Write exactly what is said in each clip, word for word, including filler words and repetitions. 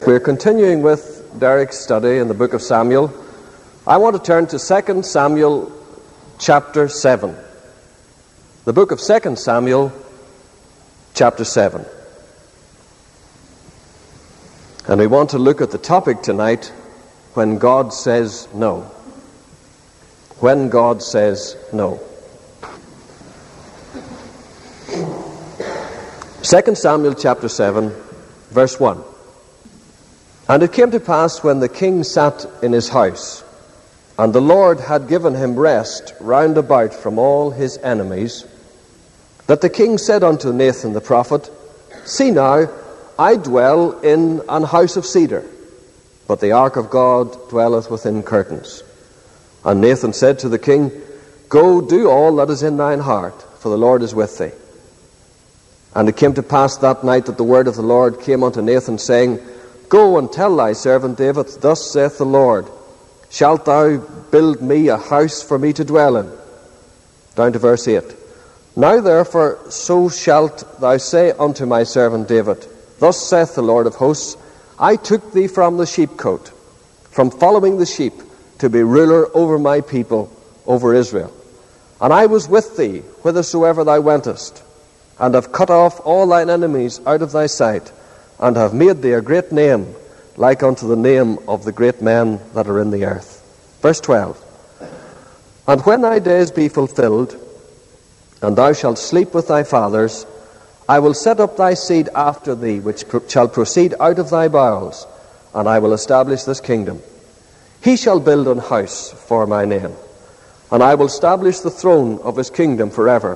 We're continuing with Derek's study in the book of Samuel. I want to turn to Second Samuel chapter seven. The book of Second Samuel chapter seven. And we want to look at the topic tonight, when God says no. When God says no. Second Samuel chapter seven, verse one. And it came to pass, when the king sat in his house, and the Lord had given him rest round about from all his enemies, that the king said unto Nathan the prophet, See now, I dwell in an house of cedar, but the ark of God dwelleth within curtains. And Nathan said to the king, Go, do all that is in thine heart, for the Lord is with thee. And it came to pass that night that the word of the Lord came unto Nathan, saying, Go and tell thy servant David, Thus saith the Lord, Shalt thou build me a house for me to dwell in? Down to verse eight. Now therefore so shalt thou say unto my servant David, Thus saith the Lord of hosts, I took thee from the sheepcote, from following the sheep, to be ruler over my people, over Israel. And I was with thee whithersoever thou wentest, and have cut off all thine enemies out of thy sight, and have made thee a great name, like unto the name of the great men that are in the earth. Verse twelve. And when thy days be fulfilled, and thou shalt sleep with thy fathers, I will set up thy seed after thee, which pro- shall proceed out of thy bowels, and I will establish this kingdom. He shall build an house for my name, and I will establish the throne of his kingdom forever.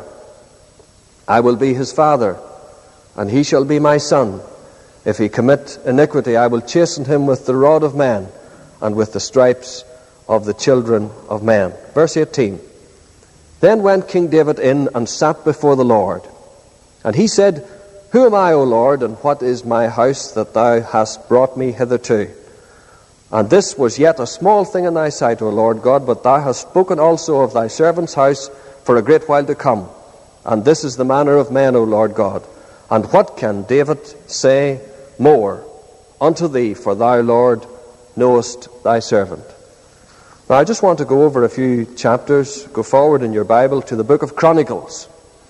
I will be his father, and he shall be my son. If he commit iniquity, I will chasten him with the rod of man, and with the stripes of the children of men. Verse eighteen. Then went King David in and sat before the Lord. And he said, Who am I, O Lord, and what is my house that thou hast brought me hitherto? And this was yet a small thing in thy sight, O Lord God, but thou hast spoken also of thy servant's house for a great while to come. And this is the manner of men, O Lord God. And what can David say more unto thee? For thou, Lord, knowest thy servant. Now I just want to go over a few chapters. Go forward in your Bible to the book of Chronicles.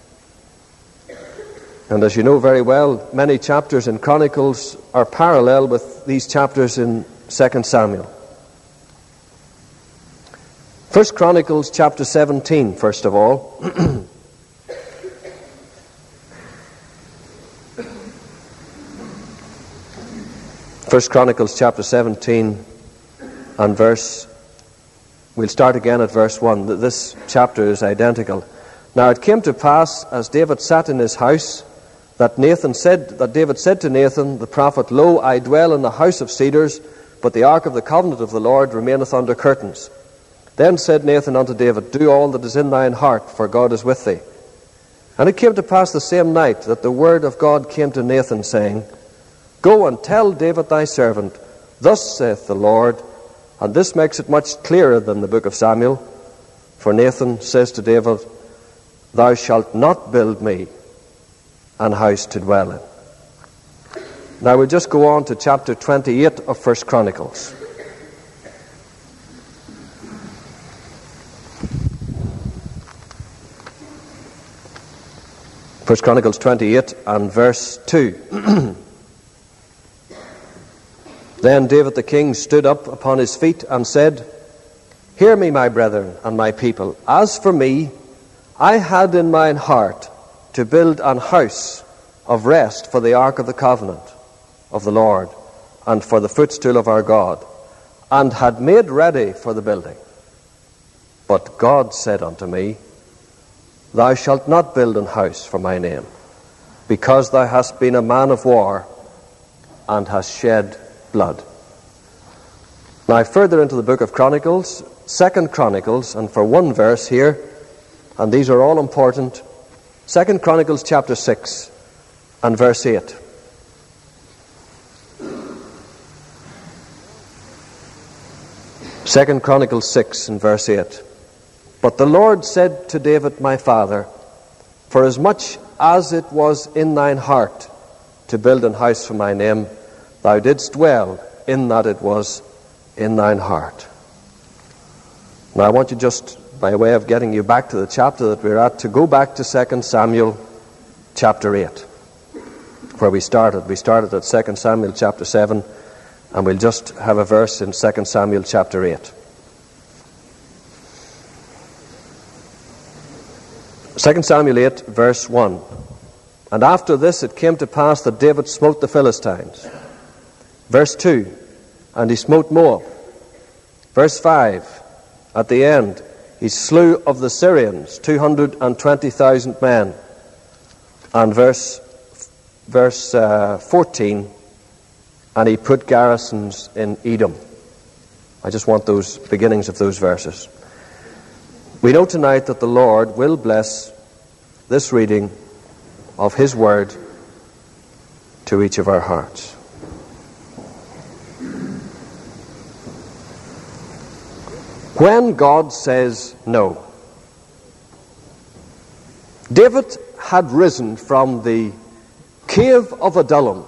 And as you know very well, many chapters in Chronicles are parallel with these chapters in Second Samuel. First Chronicles chapter seventeen, first of all. First Chronicles chapter seventeen and verse, we'll start again at verse one. This chapter is identical. Now it came to pass, as David sat in his house, that Nathan said, that David said to Nathan the prophet, Lo, I dwell in a house of cedars, but the ark of the covenant of the Lord remaineth under curtains. Then said Nathan unto David, Do all that is in thine heart, for God is with thee. And it came to pass the same night that the word of God came to Nathan, saying, Go and tell David thy servant, Thus saith the Lord. And this makes it much clearer than the book of Samuel. For Nathan says to David, Thou shalt not build me an house to dwell in. Now we'll just go on to chapter twenty-eight of First Chronicles. First Chronicles twenty-eight and verse two. Then David the king stood up upon his feet and said, Hear me, my brethren and my people. As for me, I had in mine heart to build an house of rest for the ark of the covenant of the Lord, and for the footstool of our God, and had made ready for the building. But God said unto me, Thou shalt not build an house for my name, because thou hast been a man of war, and hast shed blood. Now further into the book of Chronicles, Second Chronicles, and for one verse here, and these are all important, Second Chronicles chapter six and verse eight. Second Chronicles six and verse eight. But the Lord said to David my father, Forasmuch as it was in thine heart to build an house for my name, thou didst dwell, in that it was in thine heart. Now I want you, just by way of getting you back to the chapter that we're at, to go back to Second Samuel chapter eight, where we started. We started at Second Samuel chapter seven, and we'll just have a verse in Second Samuel chapter eight. Second Samuel eight, verse one. And after this it came to pass that David smote the Philistines. Verse two. And he smote Moab. Verse five. At the end, he slew of the Syrians two hundred twenty thousand men. And verse verse uh, fourteen. And he put garrisons in Edom. I just want those beginnings of those verses. We know tonight that the Lord will bless this reading of His Word to each of our hearts. When God says no, David had risen from the cave of Adullam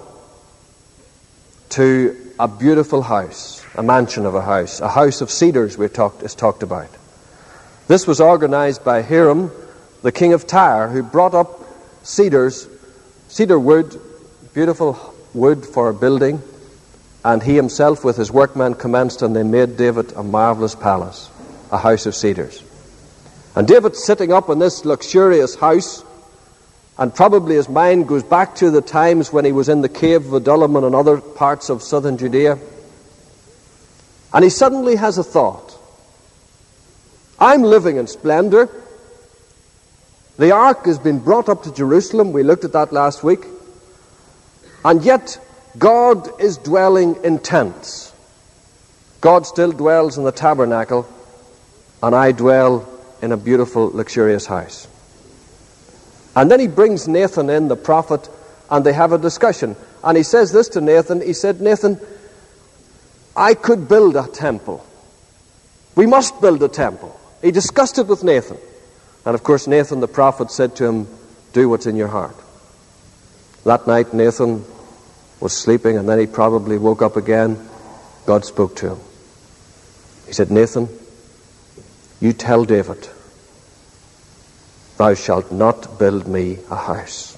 to a beautiful house, a mansion of a house, a house of cedars we talked, is talked about. This was organized by Hiram, the king of Tyre, who brought up cedars, cedar wood, beautiful wood for building, and he himself with his workmen commenced, and they made David a marvelous palace, a house of cedars. And David sitting up in this luxurious house, and probably his mind goes back to the times when he was in the cave of Adullam and in other parts of southern Judea, and he suddenly has a thought. I'm living in splendor. The ark has been brought up to Jerusalem. We looked at that last week. And yet, God is dwelling in tents. God still dwells in the tabernacle, and I dwell in a beautiful, luxurious house. And then he brings Nathan in, the prophet, and they have a discussion. And he says this to Nathan. He said, Nathan, I could build a temple. We must build a temple. He discussed it with Nathan. And of course, Nathan the prophet said to him, do what's in your heart. That night, Nathan was sleeping, and then he probably woke up again. God spoke to him. He said, Nathan, you tell David, thou shalt not build me a house.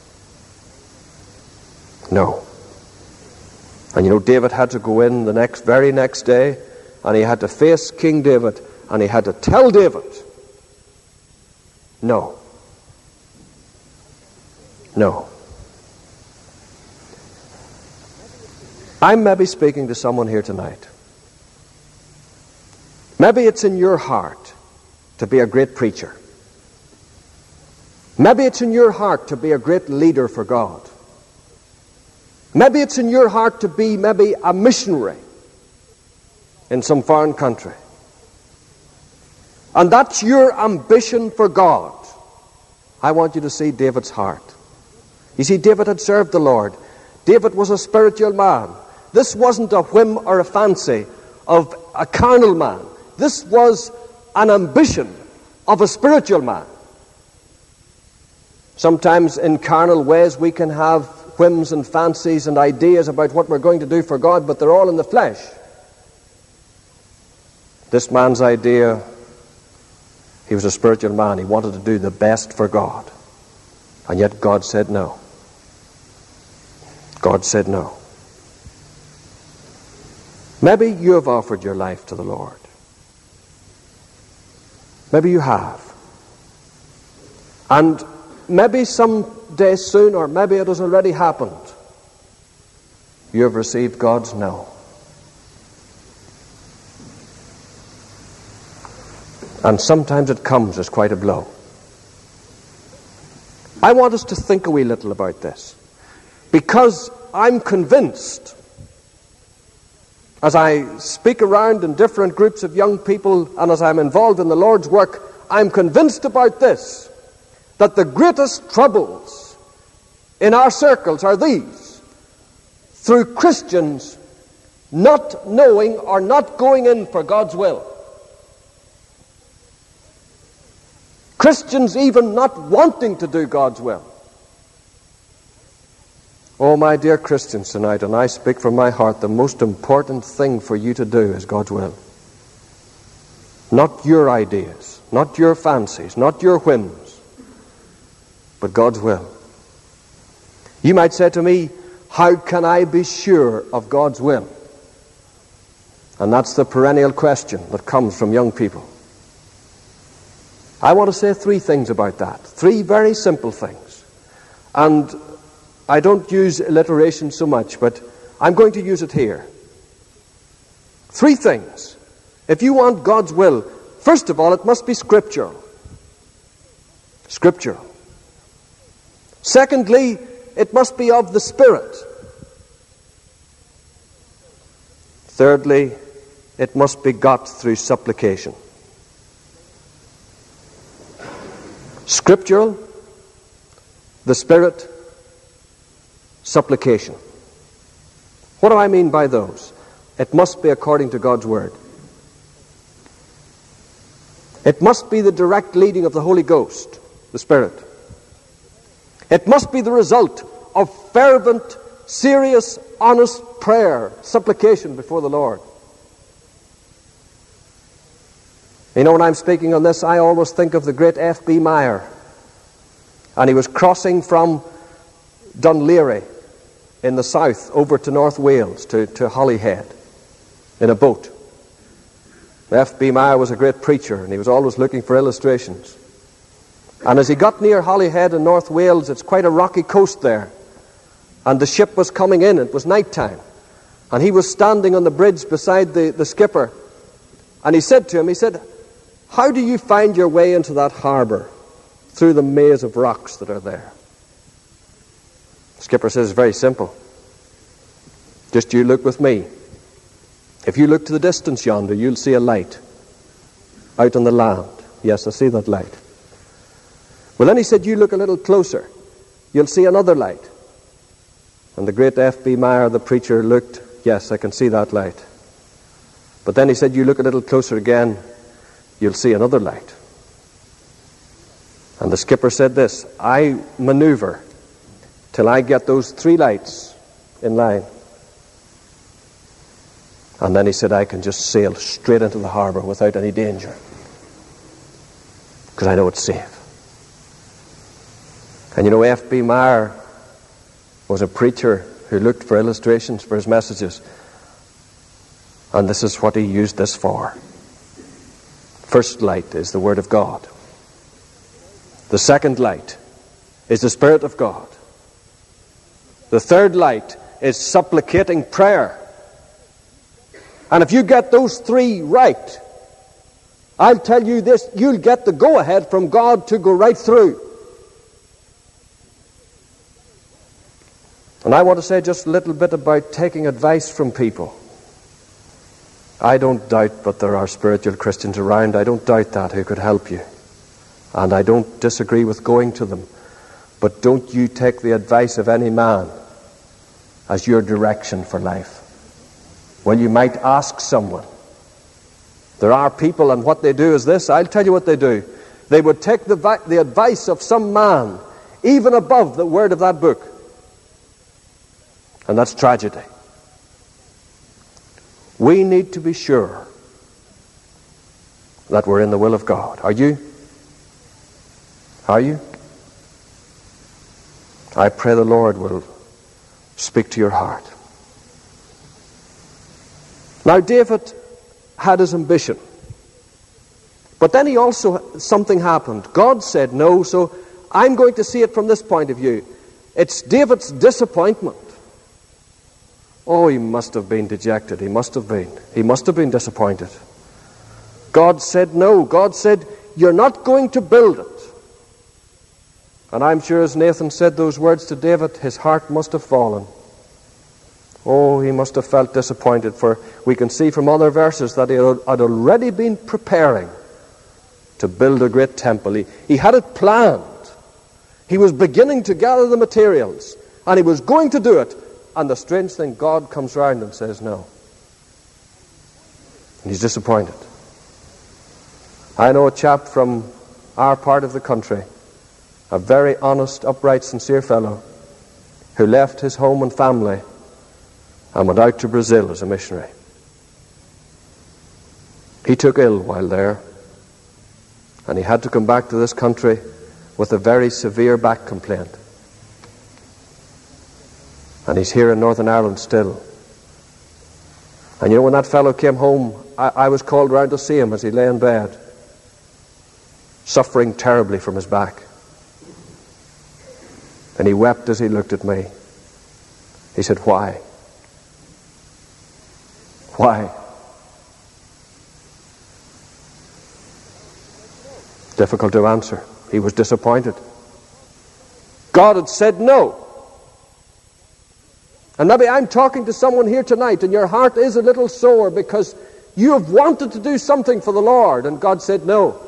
No. And you know, David had to go in the next, very next day, and he had to face King David, and he had to tell David, no. No. I'm maybe speaking to someone here tonight. Maybe it's in your heart to be a great preacher. Maybe it's in your heart to be a great leader for God. Maybe it's in your heart to be maybe a missionary in some foreign country. And that's your ambition for God. I want you to see David's heart. You see, David had served the Lord. David was a spiritual man. This wasn't a whim or a fancy of a carnal man. This was an ambition of a spiritual man. Sometimes in carnal ways we can have whims and fancies and ideas about what we're going to do for God, but they're all in the flesh. This man's idea, he was a spiritual man. He wanted to do the best for God. And yet God said no. God said no. Maybe you have offered your life to the Lord. Maybe you have. And maybe someday soon, or maybe it has already happened, you have received God's no. And sometimes it comes as quite a blow. I want us to think a wee little about this, because I'm convinced, as I speak around in different groups of young people and as I'm involved in the Lord's work, I'm convinced about this, that the greatest troubles in our circles are these: through Christians not knowing or not going in for God's will. Christians even not wanting to do God's will. Oh, my dear Christians tonight, and I speak from my heart, the most important thing for you to do is God's will. Not your ideas, not your fancies, not your whims, but God's will. You might say to me, how can I be sure of God's will? And that's the perennial question that comes from young people. I want to say three things about that. Three very simple things. And I don't use alliteration so much, but I'm going to use it here. Three things. If you want God's will, first of all, it must be scriptural. Scriptural. Secondly, it must be of the Spirit. Thirdly, it must be got through supplication. Scriptural, the Spirit, supplication. What do I mean by those? It must be according to God's Word. It must be the direct leading of the Holy Ghost, the Spirit. It must be the result of fervent, serious, honest prayer, supplication before the Lord. You know, when I'm speaking on this, I always think of the great F B Meyer. And he was crossing from Dunleary in the south over to North Wales, to, to Holyhead, in a boat. F B Meyer was a great preacher, and he was always looking for illustrations. And as he got near Holyhead in North Wales, it's quite a rocky coast there. And the ship was coming in, it was night time. And he was standing on the bridge beside the, the skipper. And he said to him, he said, how do you find your way into that harbour through the maze of rocks that are there? The skipper says, it's very simple. Just you look with me. If you look to the distance yonder, you'll see a light out on the land. Yes, I see that light. Well, then he said, you look a little closer. You'll see another light. And the great F B Meyer, the preacher, looked. Yes, I can see that light. But then he said, you look a little closer again. You'll see another light. And the skipper said this, I maneuver till I get those three lights in line. And then he said, I can just sail straight into the harbour without any danger, because I know it's safe. And you know, F B Meyer was a preacher who looked for illustrations for his messages. And this is what he used this for. First light is the Word of God. The second light is the Spirit of God. The third light is supplicating prayer. And if you get those three right, I'll tell you this, you'll get the go-ahead from God to go right through. And I want to say just a little bit about taking advice from people. I don't doubt that there are spiritual Christians around. I don't doubt that who could help you. And I don't disagree with going to them. But don't you take the advice of any man as your direction for life. Well, you might ask someone. There are people, and what they do is this. I'll tell you what they do. They would take the, the advice of some man, even above the word of that book. And that's tragedy. We need to be sure that we're in the will of God. Are you? Are you? I pray the Lord will speak to your heart. Now, David had his ambition. But then he also, something happened. God said no, so I'm going to see it from this point of view. It's David's disappointment. Oh, he must have been dejected. He must have been. He must have been disappointed. God said no. God said, you're not going to build it. And I'm sure as Nathan said those words to David, his heart must have fallen. Oh, he must have felt disappointed, for we can see from other verses that he had already been preparing to build a great temple. He, he had it planned. He was beginning to gather the materials, and he was going to do it. And the strange thing, God comes round and says no. And he's disappointed. I know a chap from our part of the country, a very honest, upright, sincere fellow. who left his home and family and went out to Brazil as a missionary. He took ill while there, and he had to come back to this country with a very severe back complaint. And he's here in Northern Ireland still. And you know, when that fellow came home, I, I was called round to see him as he lay in bed, suffering terribly from his back. And he wept as he looked at me. He said, "Why? Why?" Difficult to answer. He was disappointed. God had said no. And maybe I'm talking to someone here tonight and your heart is a little sore because you have wanted to do something for the Lord and God said no.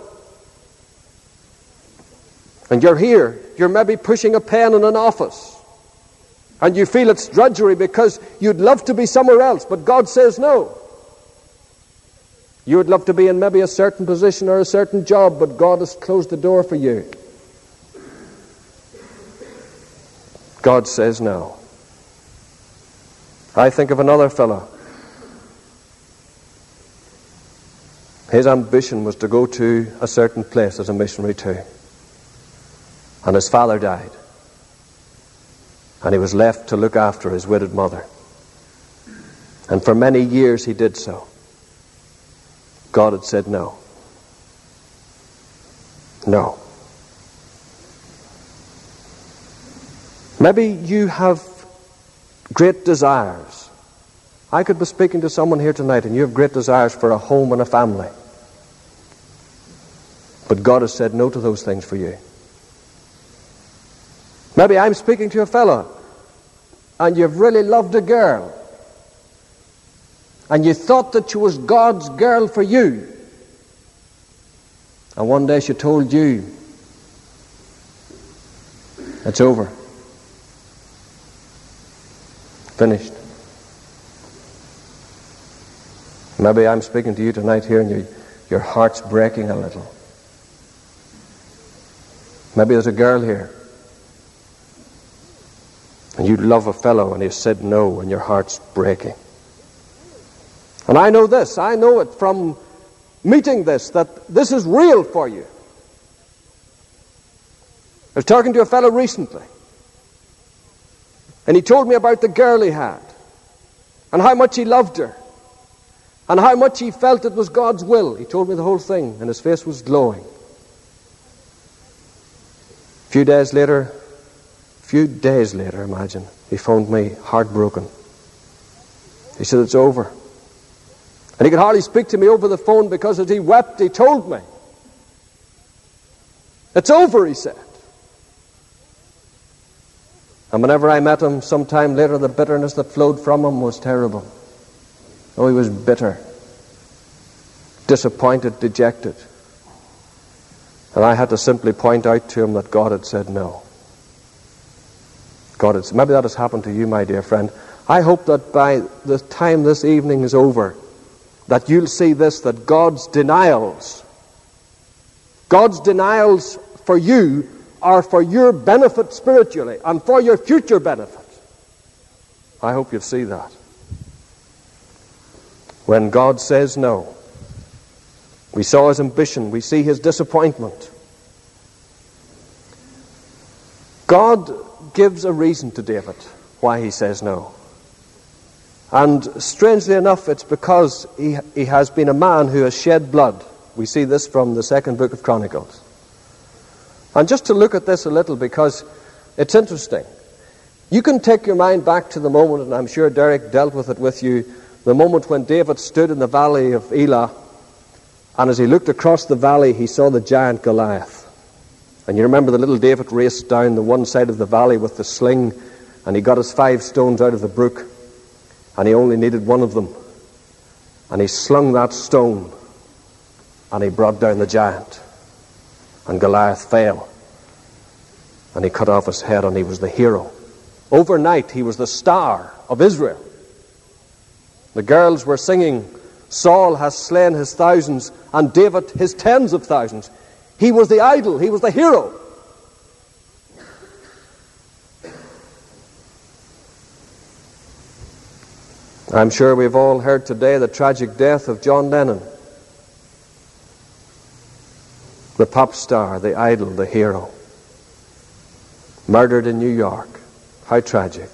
And you're here, you're maybe pushing a pen in an office and you feel it's drudgery because you'd love to be somewhere else, but God says no. You would love to be in maybe a certain position or a certain job, but God has closed the door for you. God says no. I think of another fellow. His ambition was to go to a certain place as a missionary too. And his father died. And he was left to look after his widowed mother. And for many years he did so. God had said no. No. Maybe you have great desires. I could be speaking to someone here tonight and you have great desires for a home and a family. But God has said no to those things for you. Maybe I'm speaking to a fellow and you've really loved a girl and you thought that she was God's girl for you, and one day she told you it's over, finished. Maybe I'm speaking to you tonight here and you, your heart's breaking a little. Maybe there's a girl here and you love a fellow and he said no and your heart's breaking. And I know this, I know it from meeting this, that this is real for you. I was talking to a fellow recently and he told me about the girl he had and how much he loved her and how much he felt it was God's will. He told me the whole thing and his face was glowing. A few days later, a few days later, imagine, he phoned me heartbroken. He said, it's over. And he could hardly speak to me over the phone because as he wept, he told me. It's over, he said. And whenever I met him sometime later, the bitterness that flowed from him was terrible. Oh, he was bitter, disappointed, dejected. And I had to simply point out to him that God had said no. God had, maybe that has happened to you, my dear friend. I hope that by the time this evening is over, that you'll see this, that God's denials, God's denials for you are for your benefit spiritually and for your future benefit. I hope you'll see that. When God says no, we saw his ambition, we see his disappointment. God gives a reason to David why he says no. And strangely enough, it's because he, he has been a man who has shed blood. We see this from the second book of Chronicles. And just to look at this a little, because it's interesting. You can take your mind back to the moment, and I'm sure Derek dealt with it with you, the moment when David stood in the valley of Elah, and as he looked across the valley, he saw the giant Goliath. And you remember the little David raced down the one side of the valley with the sling, and he got his five stones out of the brook, and he only needed one of them. And he slung that stone, and he brought down the giant. And Goliath fell, and he cut off his head, and he was the hero. Overnight, he was the star of Israel. The girls were singing, Saul has slain his thousands, and David his tens of thousands. He was the idol, he was the hero. I'm sure we've all heard today the tragic death of John Lennon, the pop star, the idol, the hero, murdered in New York. How tragic.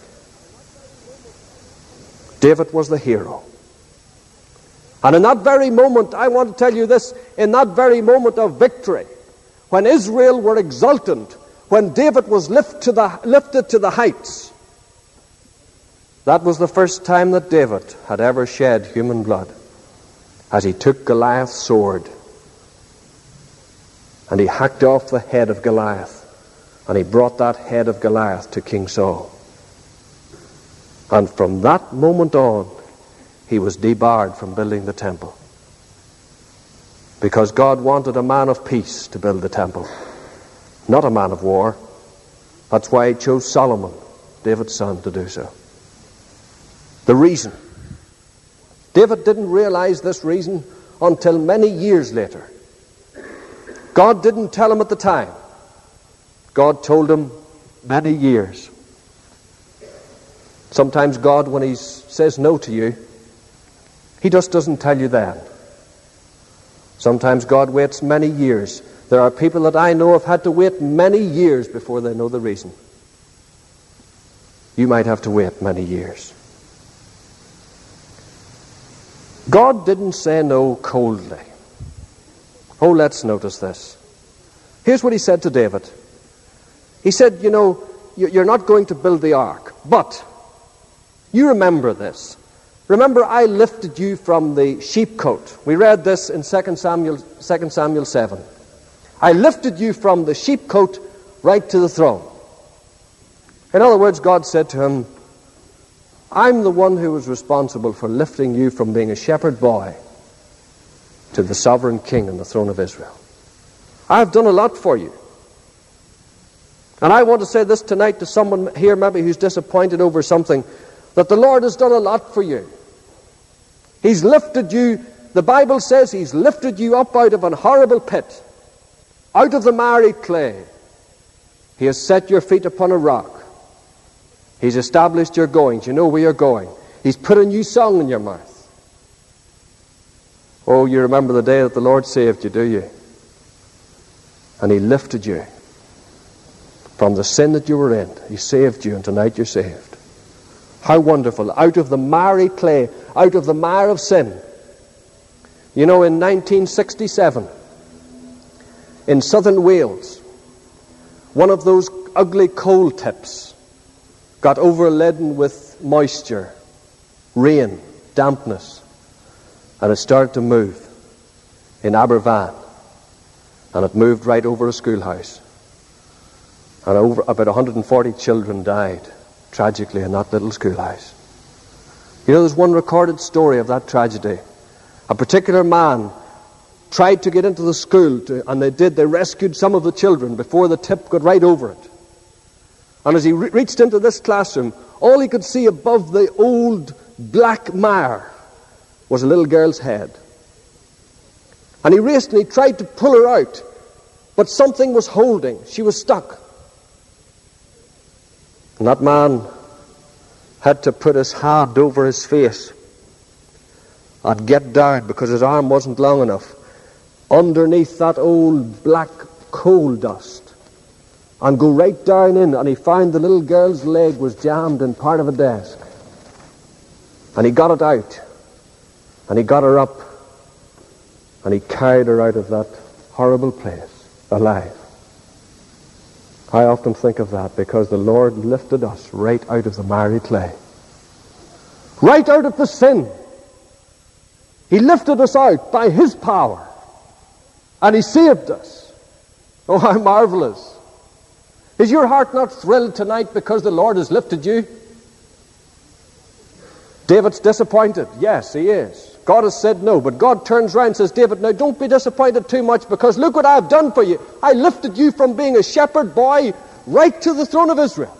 David was the hero. And in that very moment, I want to tell you this, in that very moment of victory, when Israel were exultant, when David was lift to the, lifted to the heights, that was the first time that David had ever shed human blood, as he took Goliath's sword and he hacked off the head of Goliath, and he brought that head of Goliath to King Saul. And from that moment on, he was debarred from building the temple, because God wanted a man of peace to build the temple, not a man of war. That's why he chose Solomon, David's son, to do so. The reason. David didn't realize this reason until many years later. God didn't tell him at the time. God told him many years. Sometimes God, when he says no to you, he just doesn't tell you then. Sometimes God waits many years. There are people that I know have had to wait many years before they know the reason. You might have to wait many years. God didn't say no coldly. Oh, let's notice this. Here's what he said to David. He said, you know, you're not going to build the ark, but you remember this. Remember, I lifted you from the sheepcote. We read this in Second Samuel, Second Samuel seven. I lifted you from the sheepcote right to the throne. In other words, God said to him, I'm the one who was responsible for lifting you from being a shepherd boy to the sovereign king on the throne of Israel. I have done a lot for you. And I want to say this tonight to someone here maybe who's disappointed over something, that the Lord has done a lot for you. He's lifted you, the Bible says he's lifted you up out of an horrible pit, out of the miry clay. He has set your feet upon a rock. He's established your goings. You know where you're going. He's put a new song in your mouth. Oh, you remember the day that the Lord saved you, do you? And he lifted you from the sin that you were in. He saved you, and tonight you're saved. How wonderful. Out of the miry clay, out of the mire of sin. You know, in nineteen sixty-seven, in southern Wales, one of those ugly coal tips got overladen with moisture, rain, dampness, and it started to move in Aberfan, and it moved right over a schoolhouse, and over about one hundred forty children died tragically in that little schoolhouse. You know, there's one recorded story of that tragedy. A particular man tried to get into the school, to, and they did. They rescued some of the children before the tip got right over it. And as he re- reached into this classroom, all he could see above the old black mire was a little girl's head. And he raced and he tried to pull her out, but something was holding. She was stuck. And that man had to put his hand over his face and get down, because his arm wasn't long enough, underneath that old black coal dust, and go right down in, and he found the little girl's leg was jammed in part of a desk. And he got it out, and he got her up, and he carried her out of that horrible place alive. I often think of that, because the Lord lifted us right out of the miry clay, right out of the sin. He lifted us out by his power, and he saved us. Oh, how marvelous. Is your heart not thrilled tonight because the Lord has lifted you? David's disappointed. Yes, he is. God has said no, but God turns around and says, David, now don't be disappointed too much, because look what I've done for you. I lifted you from being a shepherd boy right to the throne of Israel.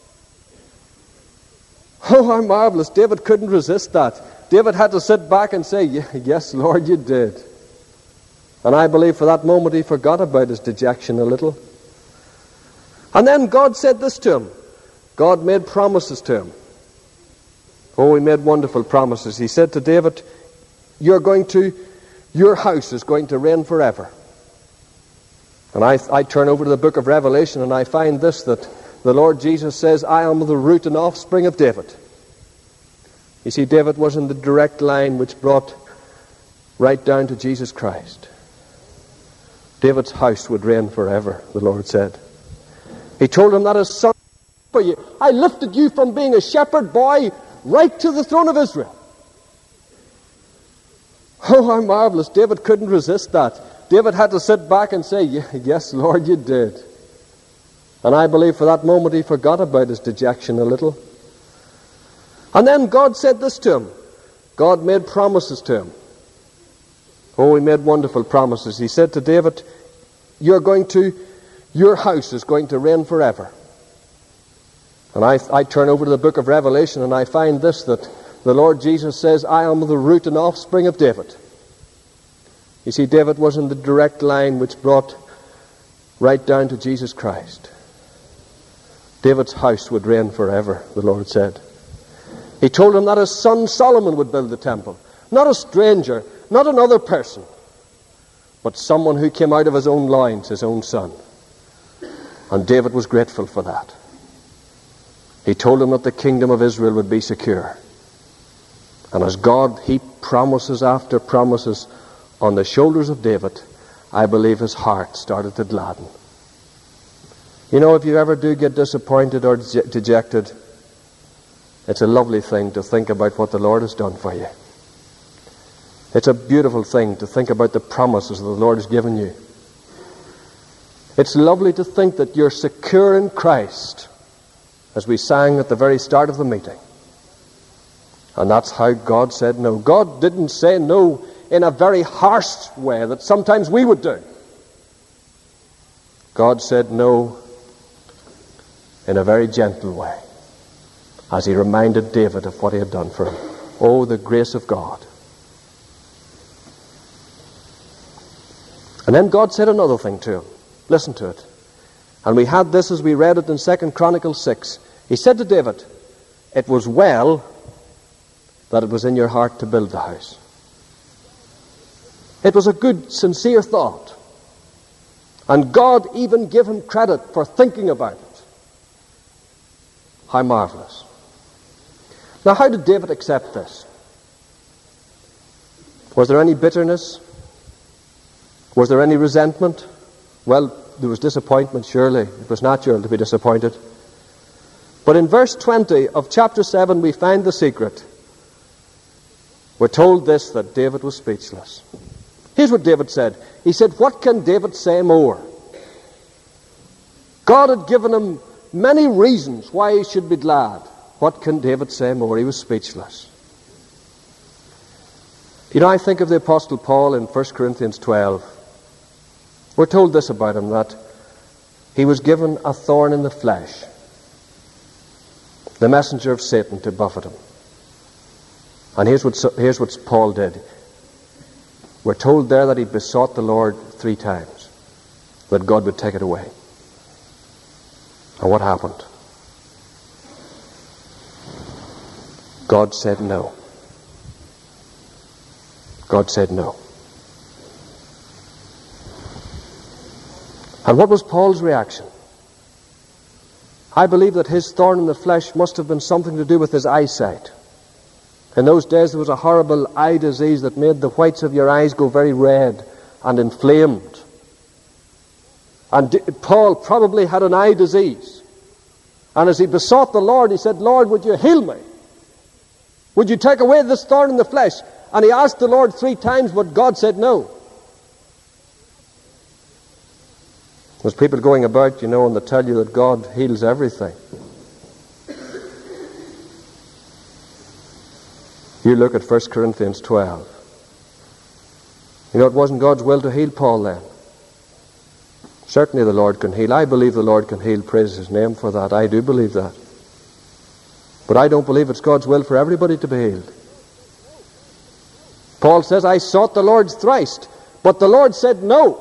Oh, how marvelous. David couldn't resist that. David had to sit back and say, yes, Lord, you did. And I believe for that moment he forgot about his dejection a little. And then God said this to him. God made promises to him. Oh, he made wonderful promises. He said to David, you're going to, your house is going to reign forever. And I, I turn over to the book of Revelation and I find this, that the Lord Jesus says, I am the root and offspring of David. You see, David was in the direct line which brought right down to Jesus Christ. David's house would reign forever, the Lord said. He told him that his son, for you, I lifted you from being a shepherd boy right to the throne of Israel. Oh, how marvelous. David couldn't resist that. David had to sit back and say, yes, Lord, you did. And I believe for that moment he forgot about his dejection a little. And then God said this to him. God made promises to him. Oh, he made wonderful promises. He said to David, you're going to, your house is going to reign forever. And I, I turn over to the book of Revelation and I find this, that the Lord Jesus says, I am the root and offspring of David. You see, David was in the direct line which brought right down to Jesus Christ. David's house would reign forever, the Lord said. He told him that his son Solomon would build the temple. Not a stranger, not another person, but someone who came out of his own loins, his own son. And David was grateful for that. He told him that the kingdom of Israel would be secure. And as God heaped promises after promises on the shoulders of David, I believe his heart started to gladden. You know, if you ever do get disappointed or dejected, it's a lovely thing to think about what the Lord has done for you. It's a beautiful thing to think about the promises that the Lord has given you. It's lovely to think that you're secure in Christ, as we sang at the very start of the meeting. And that's how God said no. God didn't say no in a very harsh way that sometimes we would do. God said no in a very gentle way, as he reminded David of what he had done for him. Oh, the grace of God. And then God said another thing to him. Listen to it. And we had this as we read it in Second Chronicles six. He said to David, it was well that it was in your heart to build the house. It was a good, sincere thought. And God even gave him credit for thinking about it. How marvelous. Now, how did David accept this? Was there any bitterness? Was there any resentment? Well, there was disappointment, surely. It was natural to be disappointed. But in verse twenty of chapter seven, we find the secret. We're told this, that David was speechless. Here's what David said. He said, what can David say more? God had given him many reasons why he should be glad. What can David say more? He was speechless. You know, I think of the Apostle Paul in First Corinthians twelve. We're told this about him, that he was given a thorn in the flesh, the messenger of Satan to buffet him. And here's what, here's what Paul did. We're told there that he besought the Lord three times that God would take it away. And what happened? God said no. God said no. And what was Paul's reaction? I believe that his thorn in the flesh must have been something to do with his eyesight. In those days there was a horrible eye disease that made the whites of your eyes go very red and inflamed. And D- Paul probably had an eye disease. And as he besought the Lord, he said, Lord, would you heal me? Would you take away this thorn in the flesh? And he asked the Lord three times, but God said no. There's people going about, you know, and they tell you that God heals everything. You look at First Corinthians twelve. You know, it wasn't God's will to heal Paul then. Certainly the Lord can heal. I believe the Lord can heal. Praise his name for that. I do believe that. But I don't believe it's God's will for everybody to be healed. Paul says, I sought the Lord thrice, but the Lord said no.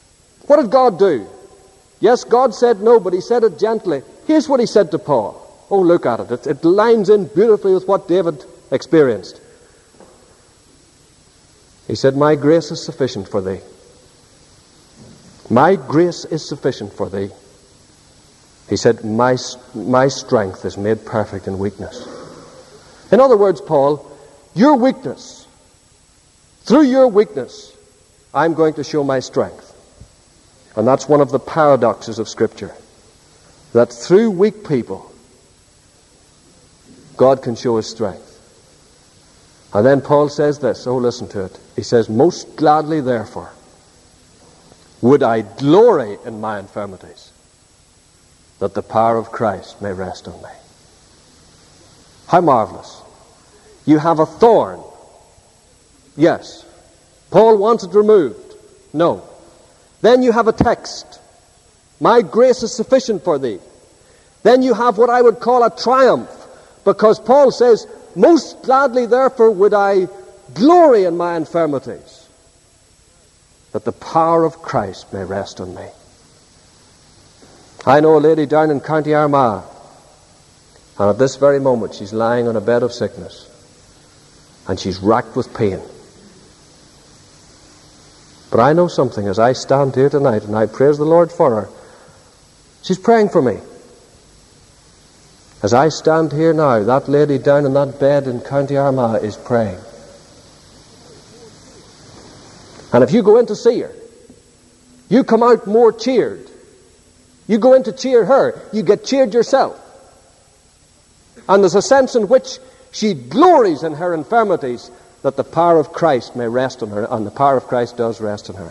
What did God do? Yes, God said no, but he said it gently. Here's what he said to Paul. Oh, look at it. It, it lines in beautifully with what David experienced. He said, my grace is sufficient for thee. My grace is sufficient for thee. He said, my, my strength is made perfect in weakness. In other words, Paul, your weakness, through your weakness, I'm going to show my strength. And that's one of the paradoxes of Scripture. That through weak people, God can show His strength. And then Paul says this, oh, listen to it. He says, most gladly, therefore, would I glory in my infirmities, that the power of Christ may rest on me. How marvelous. You have a thorn. Yes. Paul wants it removed. No. Then you have a text. My grace is sufficient for thee. Then you have what I would call a triumph, because Paul says, most gladly therefore would I glory in my infirmities, that the power of Christ may rest on me. I know a lady down in County Armagh, and at this very moment she's lying on a bed of sickness, and she's racked with pain. But I know something as I stand here tonight, and I praise the Lord for her. She's praying for me. As I stand here now, that lady down in that bed in County Armagh is praying. And if you go in to see her, you come out more cheered. You go in to cheer her, you get cheered yourself. And there's a sense in which she glories in her infirmities, that the power of Christ may rest on her, and the power of Christ does rest on her.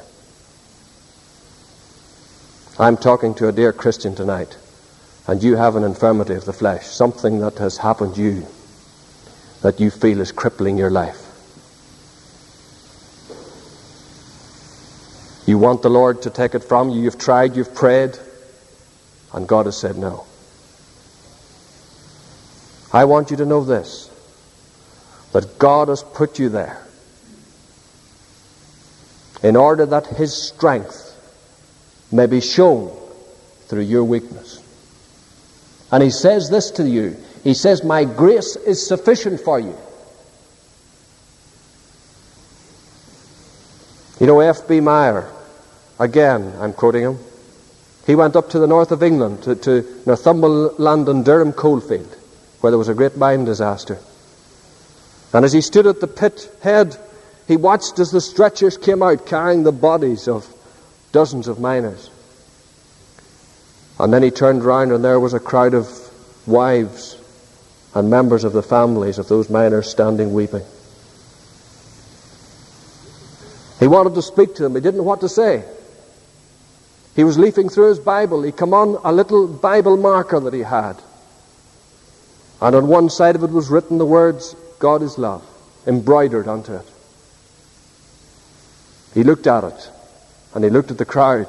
I'm talking to a dear Christian tonight, and you have an infirmity of the flesh, something that has happened to you that you feel is crippling your life. You want the Lord to take it from you. You've tried, you've prayed, and God has said no. I want you to know this, that God has put you there in order that His strength may be shown through your weakness. And He says this to you. He says, my grace is sufficient for you. You know, F B Meyer, again, I'm quoting him, he went up to the north of England, to, to Northumberland and Durham coalfield, where there was a great mine disaster. And as he stood at the pit head, he watched as the stretchers came out carrying the bodies of dozens of miners. And then he turned round, and there was a crowd of wives and members of the families of those miners standing weeping. He wanted to speak to them. He didn't know what to say. He was leafing through his Bible. He came on a little Bible marker that he had. And on one side of it was written the words, God is love, embroidered onto it. He looked at it, and he looked at the crowd.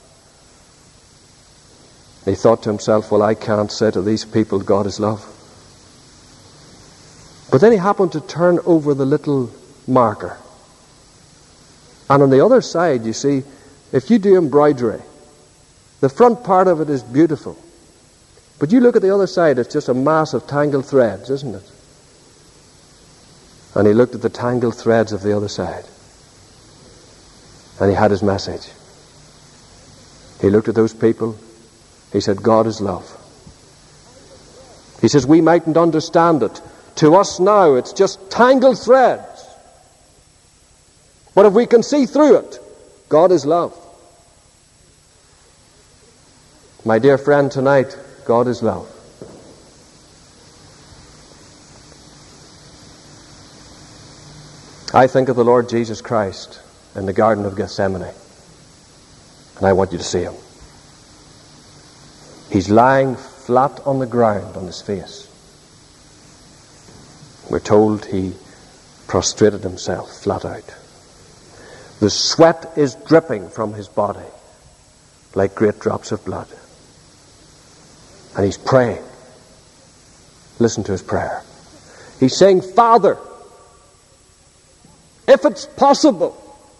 He thought to himself, well, I can't say to these people, God is love. But then he happened to turn over the little marker. And on the other side, you see, if you do embroidery, the front part of it is beautiful. But you look at the other side, it's just a mass of tangled threads, isn't it? And he looked at the tangled threads of the other side. And he had his message. He looked at those people. He said, God is love. He says, we mightn't understand it. To us now, it's just tangled threads. But if we can see through it, God is love. My dear friend, tonight, God is love. I think of the Lord Jesus Christ in the Garden of Gethsemane, and I want you to see Him. He's lying flat on the ground on His face. We're told He prostrated Himself flat out. The sweat is dripping from His body like great drops of blood. And He's praying. Listen to His prayer. He's saying, Father, if it's possible,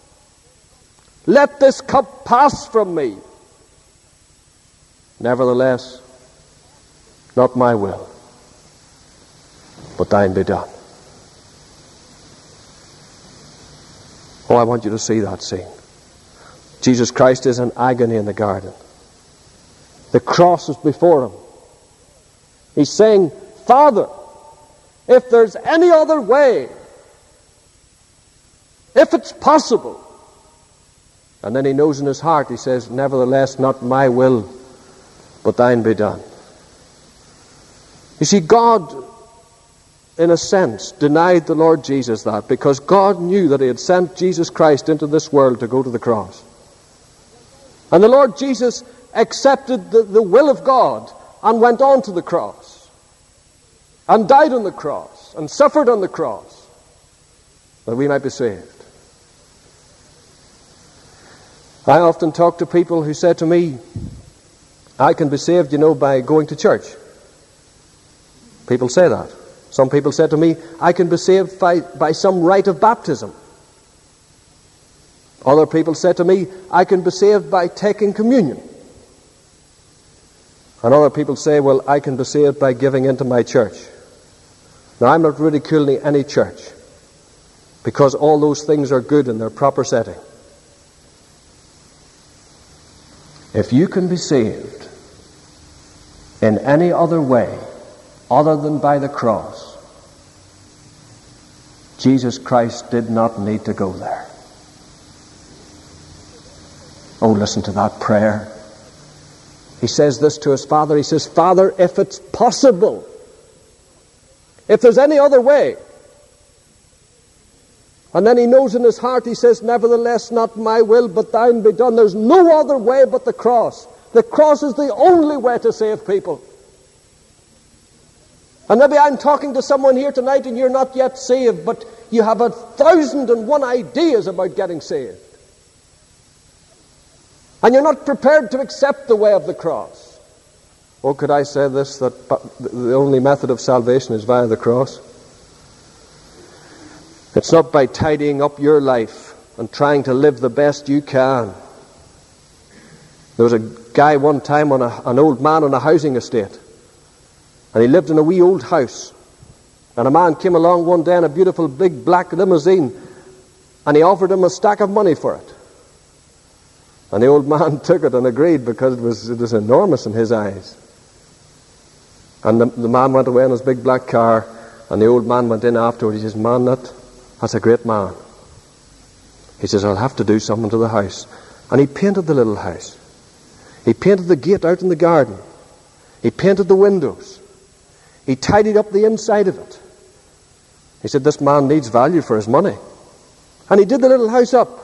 let this cup pass from me. Nevertheless, not my will, but thine be done. Oh, I want you to see that scene. Jesus Christ is in agony in the garden. The cross is before him. He's saying, Father, if there's any other way, if it's possible. And then he knows in his heart, he says, nevertheless, not my will, but thine be done. You see, God, in a sense, denied the Lord Jesus that, because God knew that he had sent Jesus Christ into this world to go to the cross. And the Lord Jesus accepted the, the will of God and went on to the cross and died on the cross and suffered on the cross that we might be saved. I often talk to people who say to me, I can be saved, you know, by going to church. People say that. Some people say to me, I can be saved by, by some rite of baptism. Other people say to me, I can be saved by taking communion. And other people say, well, I can be saved by giving into my church. Now, I'm not ridiculing any church, because all those things are good in their proper setting. If you can be saved in any other way other than by the cross, Jesus Christ did not need to go there. Oh, listen to that prayer. He says this to his Father. He says, Father, if it's possible, if there's any other way. And then he knows in his heart, he says, nevertheless, not my will, but thine be done. There's no other way but the cross. The cross is the only way to save people. And maybe I'm talking to someone here tonight and you're not yet saved, but you have a thousand and one ideas about getting saved. And you're not prepared to accept the way of the cross. Oh, could I say this, that the only method of salvation is via the cross? It's not by tidying up your life and trying to live the best you can. There was a guy one time, on a, an old man on a housing estate, and he lived in a wee old house. And a man came along one day in a beautiful big black limousine, and he offered him a stack of money for it. And the old man took it and agreed, because it was, it was enormous in his eyes. And the, the man went away in his big black car, and the old man went in afterward. He says, man, that, that's a great man. He says, I'll have to do something to the house. And he painted the little house. He painted the gate out in the garden. He painted the windows. He tidied up the inside of it. He said, this man needs value for his money. And he did the little house up.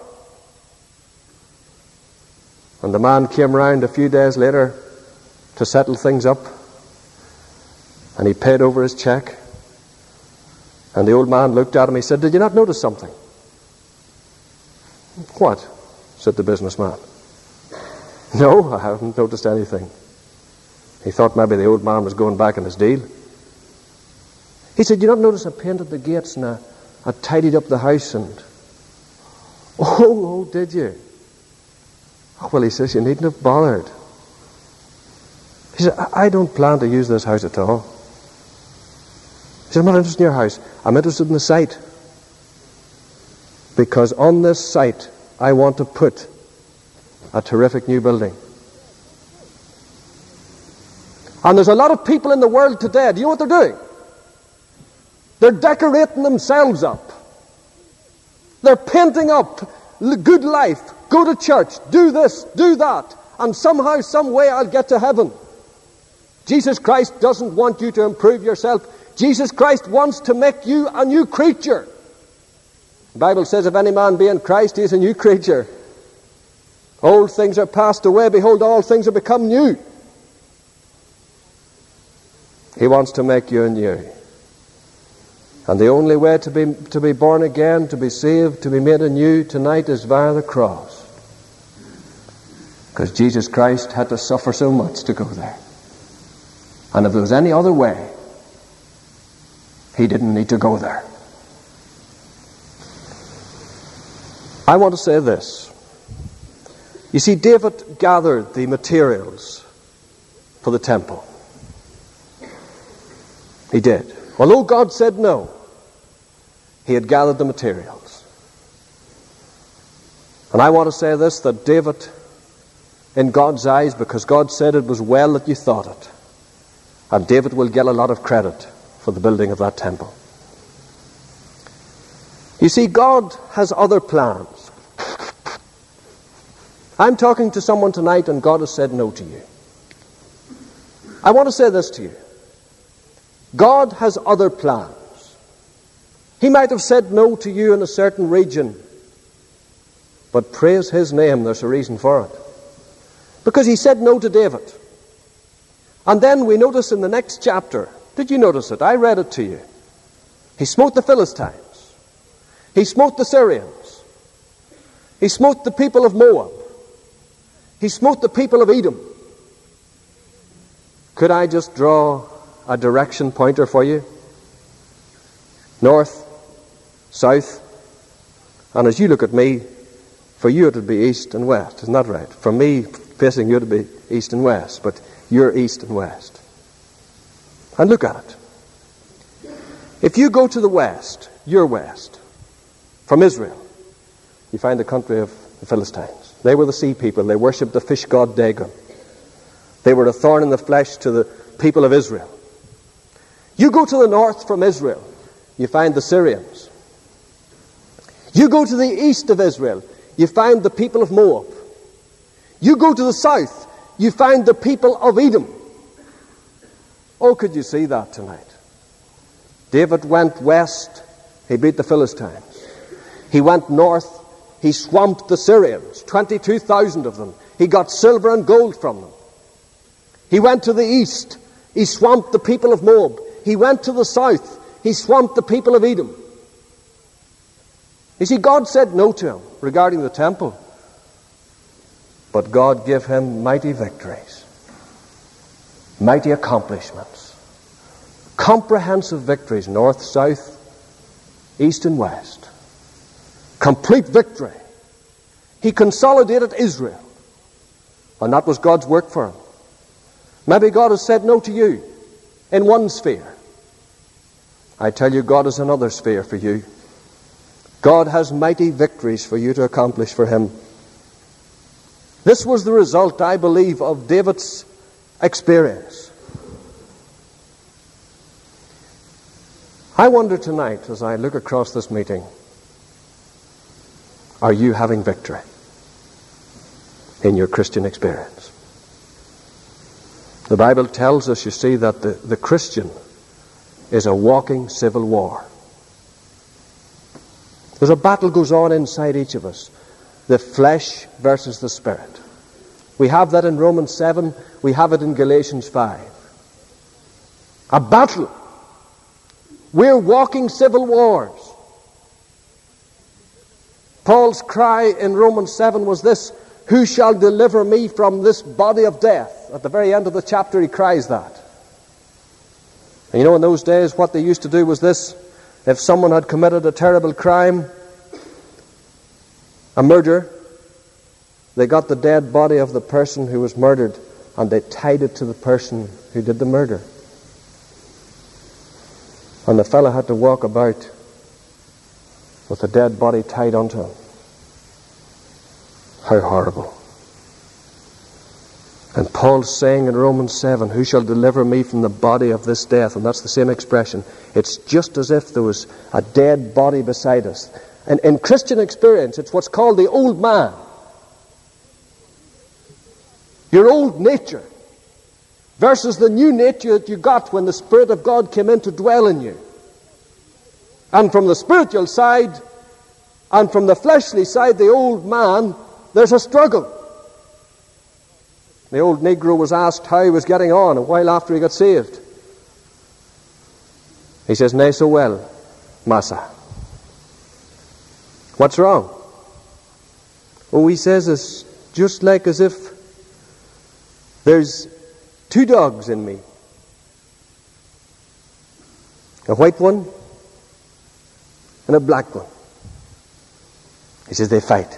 And the man came round a few days later to settle things up. And he paid over his check. And the old man looked at him. He said, did you not notice something? What? Said the businessman. No, I haven't noticed anything. He thought maybe the old man was going back on his deal. He said, you not notice I painted the gates and I, I tidied up the house and... Oh, oh, did you? Oh, well, he says, you needn't have bothered. He said, I, I don't plan to use this house at all. He said, I'm not interested in your house. I'm interested in the site. Because on this site, I want to put a terrific new building. And there's a lot of people in the world today, do you know what they're doing? They're decorating themselves up. They're painting up good life. Go to church, do this, do that, and somehow, some way I'll get to heaven. Jesus Christ doesn't want you to improve yourself. Jesus Christ wants to make you a new creature. The Bible says, if any man be in Christ, he is a new creature. Old things are passed away. Behold, all things are become new. He wants to make you anew. And the only way to be, to be born again, to be saved, to be made anew tonight is via the cross. Because Jesus Christ had to suffer so much to go there. And if there was any other way, he didn't need to go there. I want to say this. You see, David gathered the materials for the temple. He did. Although God said no, he had gathered the materials. And I want to say this, that David, in God's eyes, because God said it was well that you thought it, and David will get a lot of credit for the building of that temple. You see, God has other plans. I'm talking to someone tonight and God has said no to you. I want to say this to you. God has other plans. He might have said no to you in a certain region, but praise his name, there's a reason for it. Because he said no to David. And then we notice in the next chapter, did you notice it? I read it to you. He smote the Philistines. He smote the Syrians. He smote the people of Moab. He smote the people of Edom. Could I just draw a direction pointer for you? North, south, and as you look at me, for you it would be east and west, isn't that right? For me, facing you it would be east and west, but you're east and west. And look at it. If you go to the west, you're west, from Israel, you find the country of the Philistines. They were the sea people. They worshipped the fish god Dagon. They were a thorn in the flesh to the people of Israel. You go to the north from Israel, you find the Syrians. You go to the east of Israel, you find the people of Moab. You go to the south, you find the people of Edom. Oh, could you see that tonight? David went west, he beat the Philistines. He went north, he swamped the Syrians, twenty-two thousand of them. He got silver and gold from them. He went to the east, he swamped the people of Moab. He went to the south, he swamped the people of Edom. You see, God said no to him regarding the temple. But God gave him mighty victories, mighty accomplishments, comprehensive victories, north, south, east and west. Complete victory. He consolidated Israel. And that was God's work for him. Maybe God has said no to you in one sphere. I tell you, God has another sphere for you. God has mighty victories for you to accomplish for him. This was the result, I believe, of David's experience. I wonder tonight, as I look across this meeting, are you having victory in your Christian experience? The Bible tells us, you see, that the, the Christian is a walking civil war. There's a battle goes on inside each of us. The flesh versus the spirit. We have that in Romans seven. We have it in Galatians five. A battle. We're walking civil wars. Paul's cry in Romans seven was this: who shall deliver me from this body of death? At the very end of the chapter he cries that. And you know, in those days what they used to do was this: if someone had committed a terrible crime, a murder, they got the dead body of the person who was murdered and they tied it to the person who did the murder. And the fellow had to walk about with the dead body tied onto him. How horrible. And Paul's saying in Romans seven, who shall deliver me from the body of this death? And that's the same expression. It's just as if there was a dead body beside us. And in Christian experience, it's what's called the old man. Your old nature versus the new nature that you got when the Spirit of God came in to dwell in you. And from the spiritual side and from the fleshly side, the old man, there's a struggle. The old Negro was asked how he was getting on a while after he got saved. He says, "Nay, so well, Massa." What's wrong? Oh, he says, it's just like as if there's two dogs in me. A white one and a black one. He says, they fight.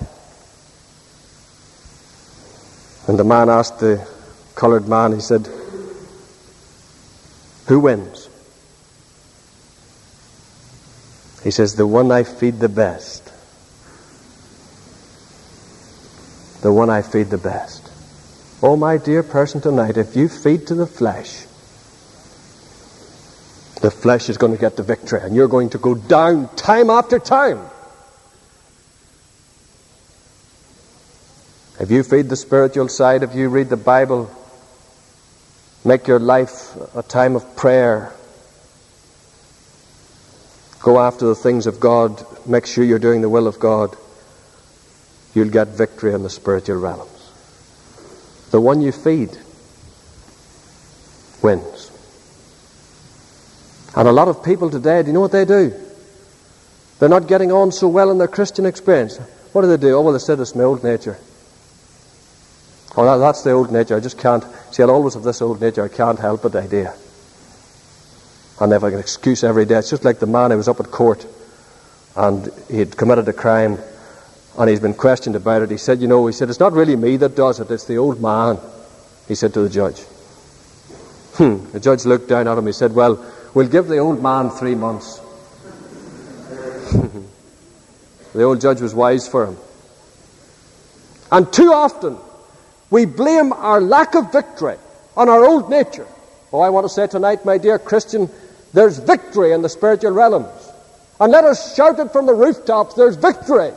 And the man asked the colored man, he said, who wins? He says, the one I feed the best. The one I feed the best. Oh, my dear person tonight, if you feed to the flesh, the flesh is going to get the victory, and you're going to go down time after time. If you feed the spiritual side, if you read the Bible, make your life a time of prayer, go after the things of God, make sure you're doing the will of God, you'll get victory in the spiritual realms. The one you feed wins. And a lot of people today, do you know what they do? They're not getting on so well in their Christian experience. What do they do? Oh, well, they said it's my old nature. Oh, that, that's the old nature. I just can't. See, I'll always have this old nature. I can't help it idea. And they have an excuse every day. It's just like the man who was up at court and he'd committed a crime and he's been questioned about it. He said, you know, he said, it's not really me that does it, it's the old man, he said to the judge. Hmm. The judge looked down at him. He said, well, we'll give the old man three months. The old judge was wise for him. And too often, we blame our lack of victory on our old nature. Oh, I want to say tonight, my dear Christian, there's victory in the spiritual realms. And let us shout it from the rooftops, there's victory.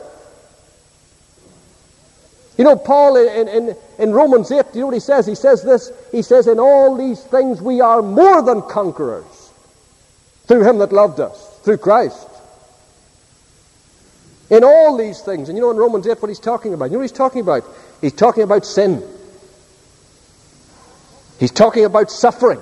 You know, Paul in, in, in Romans eight, you know what he says? He says this, he says, in all these things we are more than conquerors through him that loved us, through Christ. In all these things. And you know in Romans eight what he's talking about? You know what he's talking about? He's talking about sin. He's talking about suffering.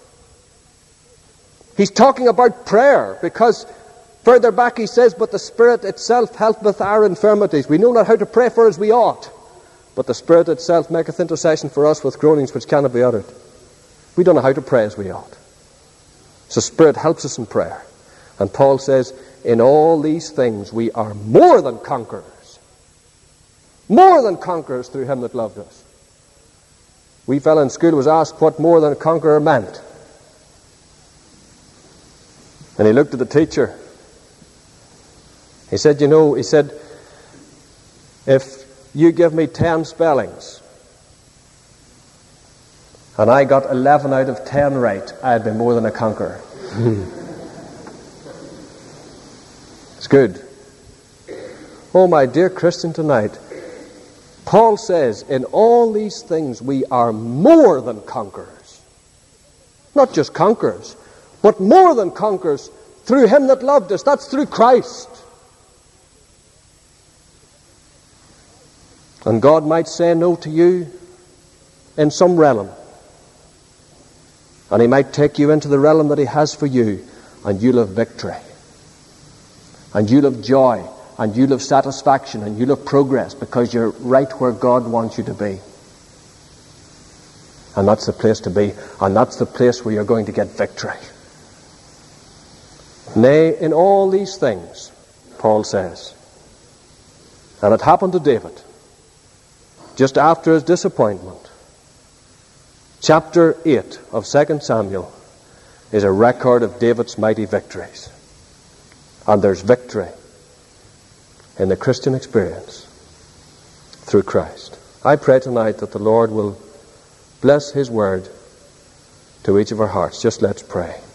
He's talking about prayer, because further back he says, but the Spirit itself helpeth our infirmities. We know not how to pray for as we ought, but the Spirit itself maketh intercession for us with groanings which cannot be uttered. We don't know how to pray as we ought. So Spirit helps us in prayer. And Paul says, in all these things we are more than conquerors. More than conquerors through him that loved us. We fella in school was asked what more than a conqueror meant. And he looked at the teacher. He said, you know, he said, if you give me ten spellings and I got eleven out of ten right, I'd be more than a conqueror. It's good. Oh, my dear Christian tonight, Paul says, in all these things we are more than conquerors. Not just conquerors, but more than conquerors through him that loved us. That's through Christ. And God might say no to you in some realm. And he might take you into the realm that he has for you, and you'll have victory. And you'll have joy. And you'll have satisfaction. And you'll have progress, because you're right where God wants you to be. And that's the place to be. And that's the place where you're going to get victory. Nay, in all these things, Paul says, and it happened to David, just after his disappointment. Chapter eight of Second Samuel is a record of David's mighty victories. And there's victory in the Christian experience through Christ. I pray tonight that the Lord will bless his word to each of our hearts. Just let's pray.